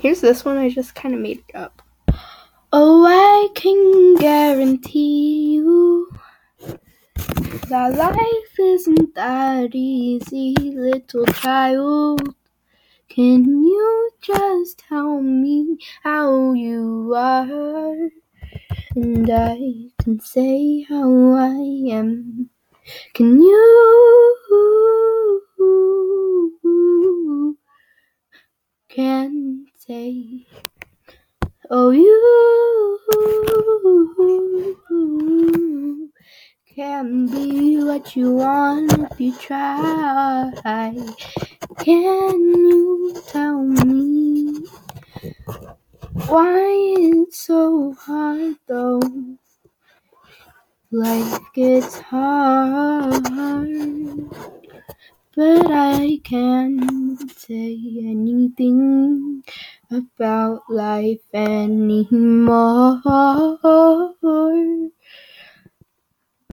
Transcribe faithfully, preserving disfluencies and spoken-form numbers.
Here's this one. I just kind of made it up. Oh, I can guarantee you that life isn't that easy, little child. Can you just tell me how you are? And I can say how I am. Can you can say, oh, you can be what you want if you try. Can you tell me why it's so hard though? Life gets hard, but I can't say anything about life anymore.